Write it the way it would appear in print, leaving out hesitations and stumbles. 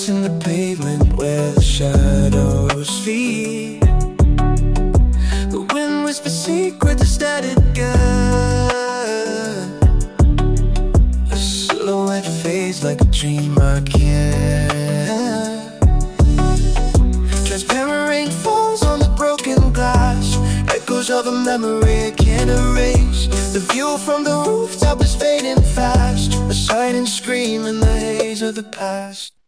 Footsteps in the pavement where the shadows feed. The wind whispers secrets that it got. A silhouette fades like a dream I can't. Transparent rain falls on the broken glass, echoes of a memory I can't erase. The view from the rooftop is fading fast, a silent scream in the haze of the past.